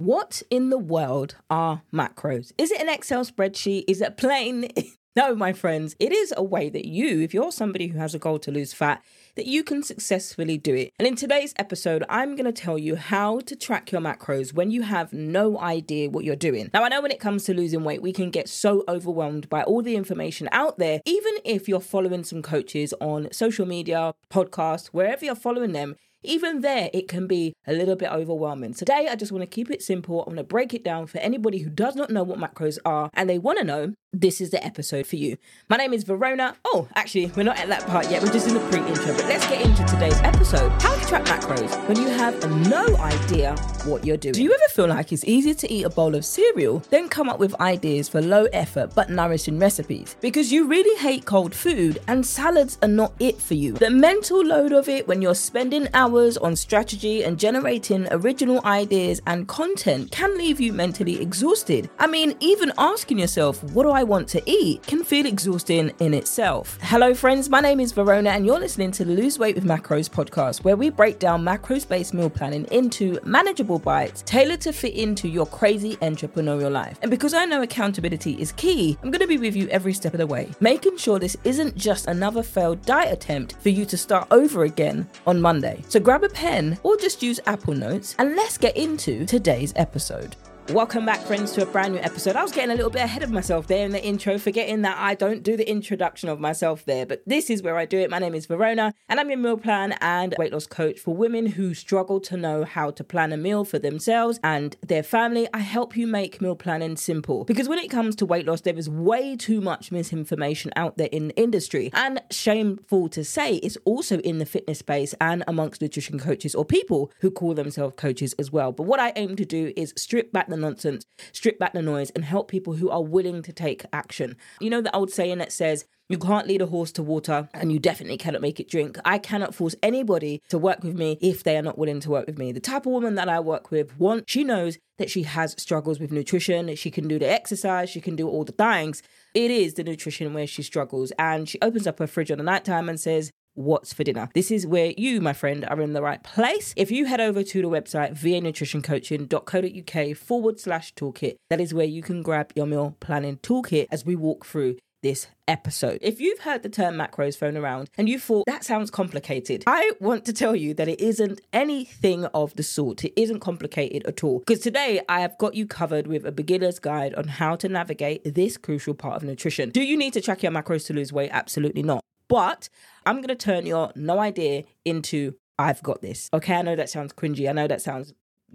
What in the world are macros? Is it an Excel spreadsheet? Is it plain? No, my friends, it is a way that you, if you're somebody who has a goal to lose fat, that you can successfully do it. And in today's episode, I'm going to tell you how to track your macros when you have no idea what you're doing. Now, I know when it comes to losing weight, we can get so overwhelmed by all the information out there, even if you're following some coaches on social media, podcasts, wherever you're following them. Even there, it can be a little bit overwhelming. Today, I just want to keep it simple. I want to break it down for anybody who does not know what macros are and they want to know. This is the episode for you. My name is Verona. Oh, actually, we're not at that part yet. We're just in the pre-intro. But let's get into today's episode. How to track macros when you have no idea what you're doing. Do you ever feel like it's easier to eat a bowl of cereal than come up with ideas for low effort but nourishing recipes? Because you really hate cold food and salads are not it for you. The mental load of it when you're spending hours on strategy and generating original ideas and content can leave you mentally exhausted. I mean, even asking yourself, what do I want to eat, can feel exhausting in itself. Hello friends, my name is Verona and you're listening to the Lose Weight with Macros podcast, where we break down macros-based meal planning into manageable bites tailored to fit into your crazy entrepreneurial life. And because I know accountability is key, I'm going to be with you every step of the way, making sure this isn't just another failed diet attempt for you to start over again on Monday. So grab a pen or just use Apple Notes and let's get into today's episode. Welcome back, friends, to a brand new episode. I was getting a little bit ahead of myself there in the intro, forgetting that I don't do the introduction of myself there, but this is where I do it. My name is Verona, and I'm your meal plan and weight loss coach for women who struggle to know how to plan a meal for themselves and their family. I help you make meal planning simple, because when it comes to weight loss, there is way too much misinformation out there in the industry, and shameful to say, it's also in the fitness space and amongst nutrition coaches or people who call themselves coaches as well. But what I aim to do is strip back the nonsense, strip back the noise, and help people who are willing to take action. You know the old saying that says, you can't lead a horse to water and you definitely cannot make it drink. I cannot force anybody to work with me if they are not willing to work with me. The type of woman that I work with, one, she knows that she has struggles with nutrition. She can do the exercise, she can do all the things. It is the nutrition where she struggles, and she opens up her fridge on the nighttime and says, what's for dinner? This is where you, my friend, are in the right place. If you head over to the website vanutritioncoaching.co.uk/toolkit, that is where you can grab your meal planning toolkit as we walk through this episode. If you've heard the term macros thrown around and you thought that sounds complicated, I want to tell you that it isn't anything of the sort. It isn't complicated at all, because today I have got you covered with a beginner's guide on how to navigate this crucial part of nutrition. Do you need to track your macros to lose weight? Absolutely not. But I'm going to turn your no idea into I've got this. Okay, I know that sounds cringy. I know that sounds,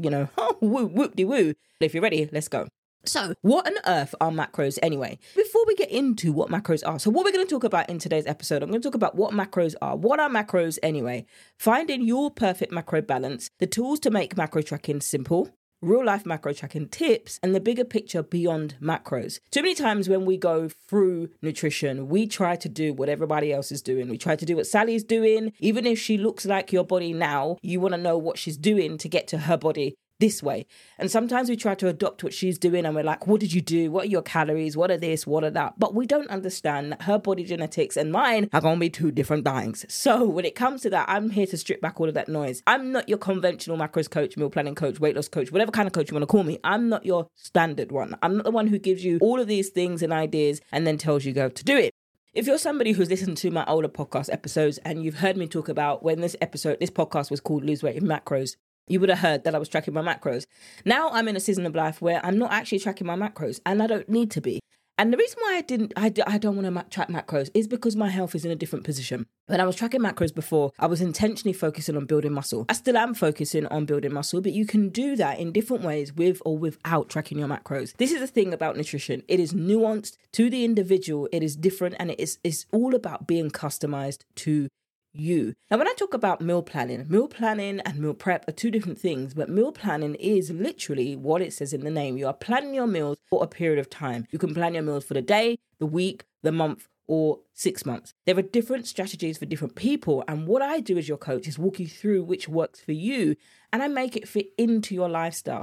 whoop-de-woo. But if you're ready, let's go. So, what on earth are macros anyway? Before we get into what macros are, so what we're going to talk about in today's episode, I'm going to talk about what macros are. What are macros anyway? Finding your perfect macro balance, the tools to make macro tracking simple, real-life macro tracking tips, and the bigger picture beyond macros. Too many times when we go through nutrition, we try to do what everybody else is doing. We try to do what Sally's doing. Even if she looks like your body now, you want to know what she's doing to get to her body this way. And sometimes we try to adopt what she's doing and we're like, what did you do? What are your calories? What are this? What are that? But we don't understand that her body genetics and mine are going to be two different things. So when it comes to that, I'm here to strip back all of that noise. I'm not your conventional macros coach, meal planning coach, weight loss coach, whatever kind of coach you want to call me. I'm not your standard one. I'm not the one who gives you all of these things and ideas and then tells you go to do it. If you're somebody who's listened to my older podcast episodes and you've heard me talk about when this podcast was called Lose Weight with Macros, you would have heard that I was tracking my macros. Now I'm in a season of life where I'm not actually tracking my macros, and I don't need to be. And the reason why I don't want to track macros is because my health is in a different position. When I was tracking macros before, I was intentionally focusing on building muscle. I still am focusing on building muscle, but you can do that in different ways with or without tracking your macros. This is the thing about nutrition. It is nuanced to the individual. It is different, and it's all about being customized to you. Now, when I talk about meal planning and meal prep are two different things, but meal planning is literally what it says in the name. You are planning your meals for a period of time. You can plan your meals for the day, the week, the month, or 6 months. There are different strategies for different people. And what I do as your coach is walk you through which works for you, and I make it fit into your lifestyle.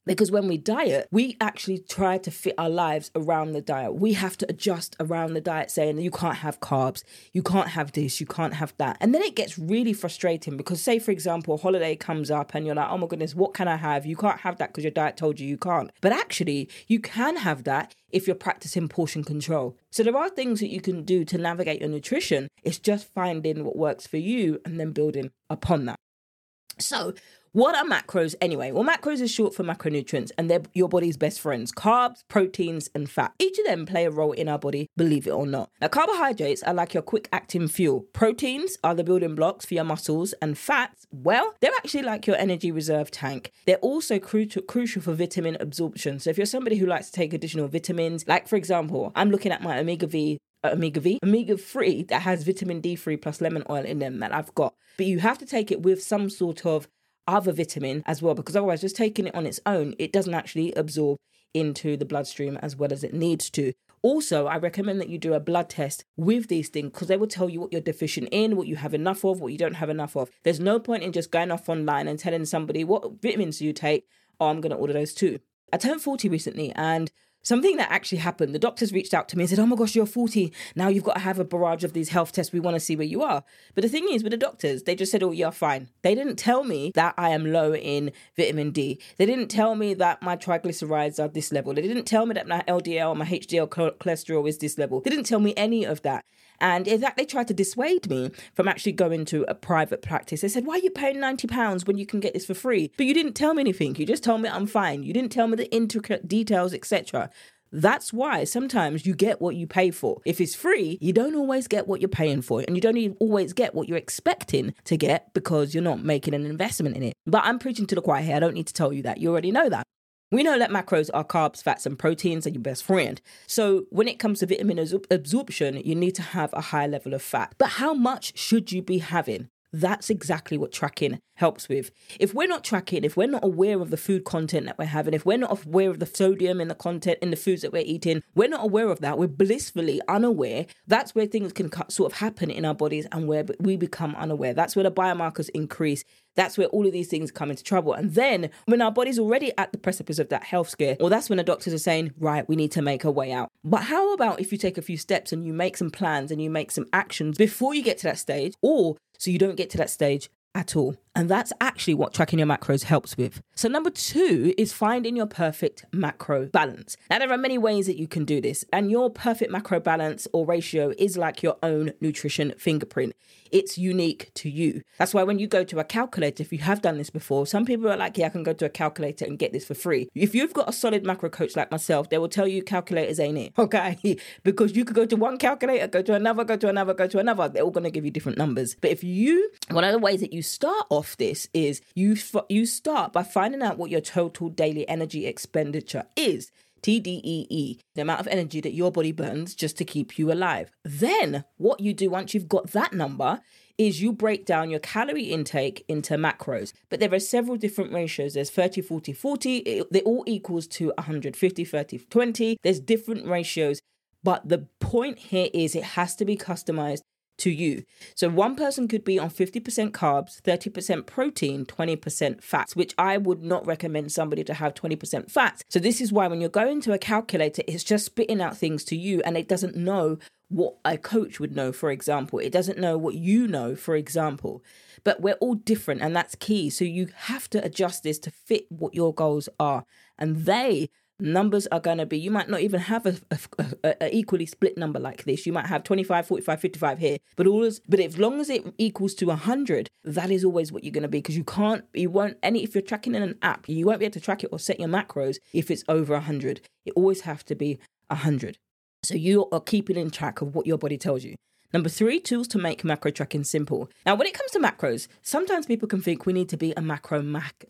Because when we diet, we actually try to fit our lives around the diet. We have to adjust around the diet, saying you can't have carbs, you can't have this, you can't have that. And then it gets really frustrating because, say, for example, a holiday comes up and you're like, oh my goodness, what can I have? You can't have that because your diet told you can't. But actually, you can have that if you're practicing portion control. So there are things that you can do to navigate your nutrition. It's just finding what works for you and then building upon that. So what are macros anyway? Well, macros is short for macronutrients, and they're your body's best friends: carbs, proteins, and fat. Each of them play a role in our body, believe it or not. Now, carbohydrates are like your quick-acting fuel. Proteins are the building blocks for your muscles, and fats, well, they're actually like your energy reserve tank. They're also crucial for vitamin absorption. So if you're somebody who likes to take additional vitamins, like for example, I'm looking at my omega-3 that has vitamin D3 plus lemon oil in them that I've got. But you have to take it with some sort of other vitamin as well, because otherwise just taking it on its own, it doesn't actually absorb into the bloodstream as well as it needs to. Also, I recommend that you do a blood test with these things because they will tell you what you're deficient in, what you have enough of, what you don't have enough of. There's no point in just going off online and telling somebody what vitamins do you take. Oh, I'm going to order those too. I turned 40 recently, and something that actually happened, the doctors reached out to me and said, oh my gosh, you're 40. Now you've got to have a barrage of these health tests. We want to see where you are. But the thing is, with the doctors, they just said, oh, you're fine. They didn't tell me that I am low in vitamin D. They didn't tell me that my triglycerides are this level. They didn't tell me that my LDL, my HDL cholesterol is this level. They didn't tell me any of that. And in fact, they tried to dissuade me from actually going to a private practice. They said, why are you paying £90 when you can get this for free? But you didn't tell me anything. You just told me I'm fine. You didn't tell me the intricate details, etc. That's why sometimes you get what you pay for. If it's free, you don't always get what you're paying for, and you don't even always get what you're expecting to get because you're not making an investment in it. But I'm preaching to the choir here. I don't need to tell you that. You already know that. We know that macros are carbs, fats, and proteins are your best friend. So when it comes to vitamin absorption, you need to have a high level of fat. But how much should you be having? That's exactly what tracking helps with. If we're not tracking, if we're not aware of the food content that we're having, if we're not aware of the sodium in the content in the foods that we're eating, we're not aware of that, we're blissfully unaware, that's where things can sort of happen in our bodies and where we become unaware. That's where the biomarkers increase. That's where all of these things come into trouble. And then when our body's already at the precipice of that health scare, well, that's when the doctors are saying, right, we need to make a way out. But how about if you take a few steps and you make some plans and you make some actions before you get to that stage, or so you don't get to that stage at all? And that's actually what tracking your macros helps with. So number 2 is finding your perfect macro balance. Now, there are many ways that you can do this, and your perfect macro balance or ratio is like your own nutrition fingerprint. It's unique to you. That's why when you go to a calculator, if you have done this before, some people are like, yeah, I can go to a calculator and get this for free. If you've got a solid macro coach like myself, they will tell you calculators ain't it, okay? Because you could go to one calculator, go to another, go to another, go to another. They're all going to give you different numbers. But one of the ways that you start off this is you start by finding out what your total daily energy expenditure is. TDEE, the amount of energy that your body burns just to keep you alive. Then what you do once you've got that number is you break down your calorie intake into macros. But there are several different ratios. There's 30, 40, 40. They all equals to 150, 30, 20. There's different ratios. But the point here is it has to be customized to you. So one person could be on 50% carbs, 30% protein, 20% fats, which I would not recommend somebody to have 20% fats. So this is why when you're going to a calculator, it's just spitting out things to you and it doesn't know what a coach would know, for example. It doesn't know what you know, for example. But we're all different and that's key. So you have to adjust this to fit what your goals are. And numbers are going to be, you might not even have a equally split number like this. You might have 25, 45, 55 here, but as long as it equals to 100, that is always what you're going to be, because if you're tracking in an app, you won't be able to track it or set your macros if it's over 100. It always have to be 100. So you are keeping in track of what your body tells you. Number 3, tools to make macro tracking simple. Now, when it comes to macros, sometimes people can think we need to be a macro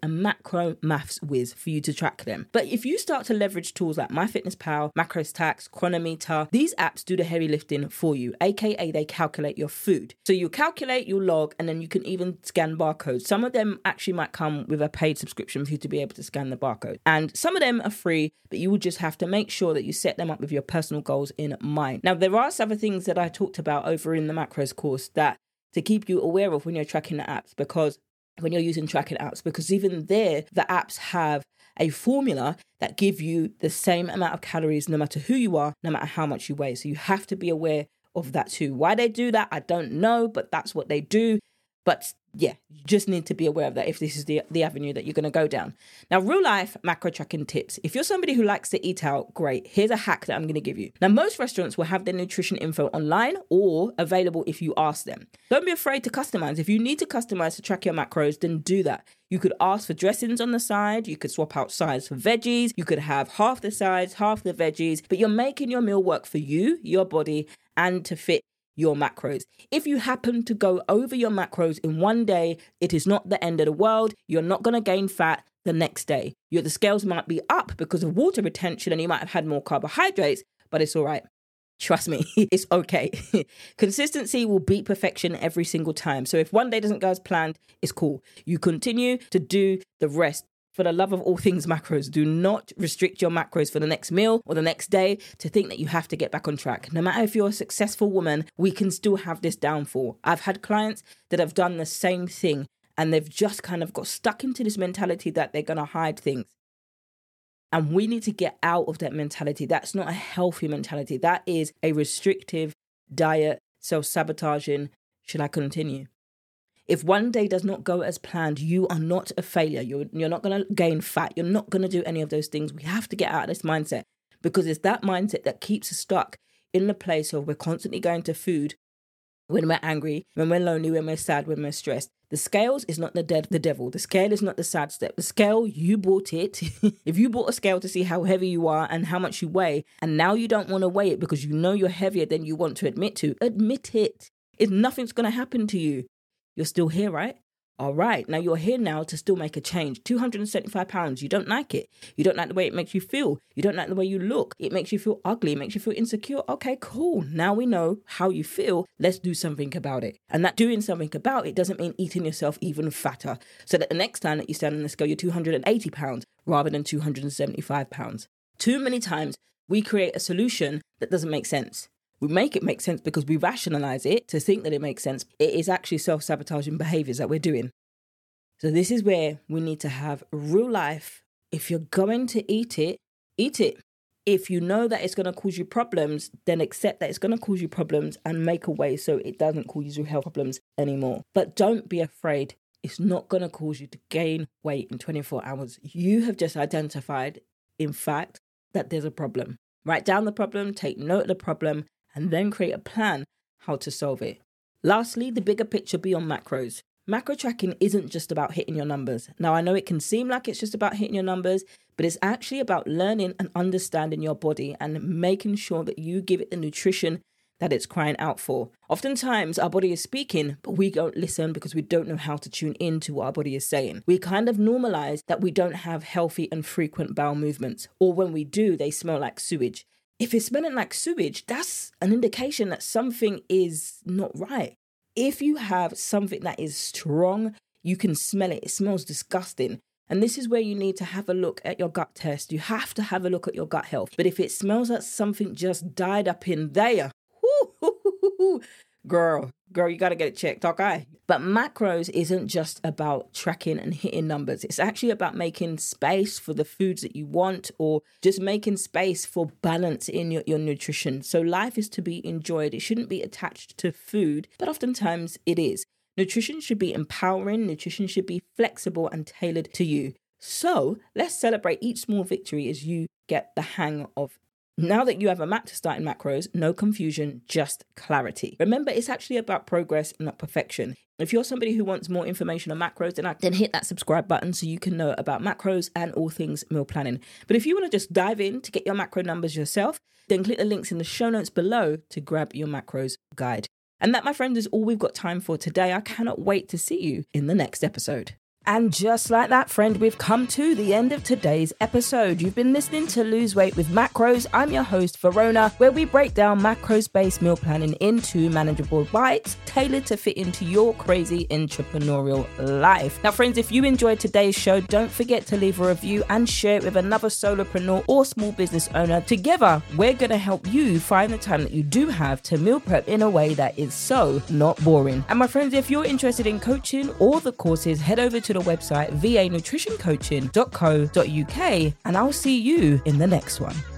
maths whiz for you to track them. But if you start to leverage tools like MyFitnessPal, MacroStack, Chronometer, these apps do the heavy lifting for you, aka they calculate your food. So you calculate, you log, and then you can even scan barcodes. Some of them actually might come with a paid subscription for you to be able to scan the barcode. And some of them are free, but you will just have to make sure that you set them up with your personal goals in mind. Now, there are some other things that I talked about over in the macros course that to keep you aware of when you're tracking the apps, because when you're using tracking apps, because even there, the apps have a formula that give you the same amount of calories no matter who you are, no matter how much you weigh. So you have to be aware of that too. Why they do that, I don't know, but that's what they do. But yeah, you just need to be aware of that if this is the avenue that you're going to go down. Now, real life macro tracking tips. If you're somebody who likes to eat out, great. Here's a hack that I'm going to give you. Now, most restaurants will have their nutrition info online or available if you ask them. Don't be afraid to customize. If you need to customize to track your macros, then do that. You could ask for dressings on the side. You could swap out sides for veggies. You could have half the sides, half the veggies, but you're making your meal work for you, your body, and to fit your macros. If you happen to go over your macros in one day, it is not the end of the world. You're not going to gain fat the next day. The scales might be up because of water retention and you might have had more carbohydrates, but it's all right. Trust me, it's okay. Consistency will beat perfection every single time. So if one day doesn't go as planned, it's cool. You continue to do the rest. For the love of all things macros, do not restrict your macros for the next meal or the next day to think that you have to get back on track. No matter if you're a successful woman, we can still have this downfall. I've had clients that have done the same thing and they've just kind of got stuck into this mentality that they're going to hide things. And we need to get out of that mentality. That's not a healthy mentality. That is a restrictive diet, self-sabotaging. Should I continue? If one day does not go as planned, you are not a failure. You're not going to gain fat. You're not going to do any of those things. We have to get out of this mindset because it's that mindset that keeps us stuck in the place of we're constantly going to food when we're angry, when we're lonely, when we're sad, when we're stressed. The scales is not the devil. The scale is not the sad step. The scale, you bought it. If you bought a scale to see how heavy you are and how much you weigh, and now you don't want to weigh it because you know you're heavier than you want to admit it. Nothing's going to happen to you. You're still here, right? All right. Now you're here now to still make a change. 275 pounds. You don't like it. You don't like the way it makes you feel. You don't like the way you look. It makes you feel ugly. It makes you feel insecure. Okay, cool. Now we know how you feel. Let's do something about it. And that doing something about it doesn't mean eating yourself even fatter. So that the next time that you stand on the scale, you're 280 pounds rather than 275 pounds. Too many times we create a solution that doesn't make sense. We make it make sense because we rationalize it to think that it makes sense. It is actually self-sabotaging behaviors that we're doing. So this is where we need to have real life. If you're going to eat it, eat it. If you know that it's going to cause you problems, then accept that it's going to cause you problems and make a way so it doesn't cause you health problems anymore. But don't be afraid. It's not going to cause you to gain weight in 24 hours. You have just identified, in fact, that there's a problem. Write down the problem, take note of the problem, and then create a plan how to solve it. Lastly, the bigger picture beyond macros. Macro tracking isn't just about hitting your numbers. Now, I know it can seem like it's just about hitting your numbers, but it's actually about learning and understanding your body and making sure that you give it the nutrition that it's crying out for. Oftentimes, our body is speaking, but we don't listen because we don't know how to tune in to what our body is saying. We kind of normalize that we don't have healthy and frequent bowel movements, or when we do, they smell like sewage. If it's smelling like sewage, that's an indication that something is not right. If you have something that is strong, you can smell it. It smells disgusting. And this is where you need to have a look at your gut test. You have to have a look at your gut health. But if it smells like something just died up in there, girl, you got to get it checked, okay? But macros isn't just about tracking and hitting numbers. It's actually about making space for the foods that you want or just making space for balance in your nutrition. So life is to be enjoyed. It shouldn't be attached to food, but oftentimes it is. Nutrition should be empowering. Nutrition should be flexible and tailored to you. So let's celebrate each small victory as you get the hang of. Now that you have a map to start in macros, no confusion, just clarity. Remember, it's actually about progress, not perfection. If you're somebody who wants more information on macros, then hit that subscribe button so you can know about macros and all things meal planning. But if you want to just dive in to get your macro numbers yourself, then click the links in the show notes below to grab your macros guide. And that, my friends, is all we've got time for today. I cannot wait to see you in the next episode. And just like that, friend, we've come to the end of today's episode. You've been listening to Lose Weight with Macros. I'm your host, Verona, where we break down macros-based meal planning into manageable bites tailored to fit into your crazy entrepreneurial life. Now, friends, if you enjoyed today's show, don't forget to leave a review and share it with another solopreneur or small business owner. Together, we're going to help you find the time that you do have to meal prep in a way that is so not boring. And my friends, if you're interested in coaching or the courses, head over to to the website vanutritioncoaching.co.uk, and I'll see you in the next one.